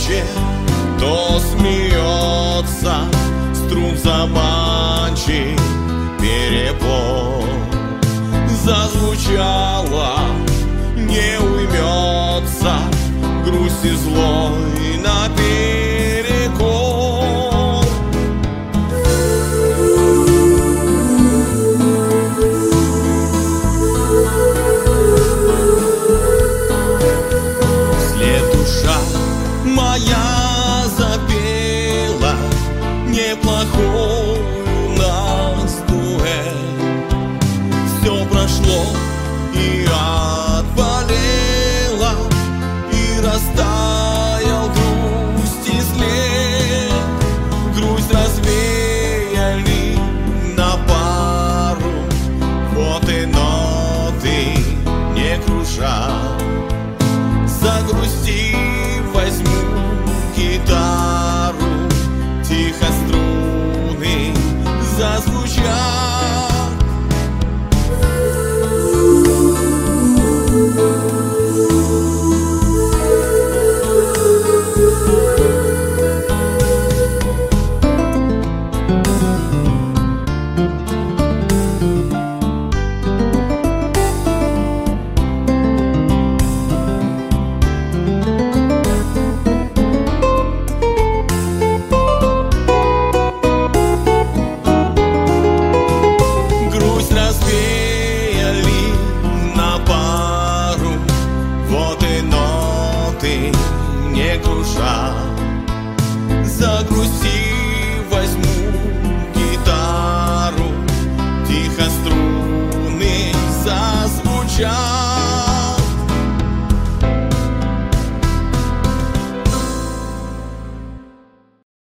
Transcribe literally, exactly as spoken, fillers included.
плачет, то смеется, струн заманчив перепон. Зазвучала, не уймется, грусть и злой наперекор. Вслед душа моя запела неплохую нас дуэль. Все прошло и отболело, и растаял грусти след. Грусть развеяли на пару, вот и ноты не круша. Загрусти, возьму гитару, тихо струны зазвучат. Не круша, загрусти, возьму гитару, тихо струны зазвучат.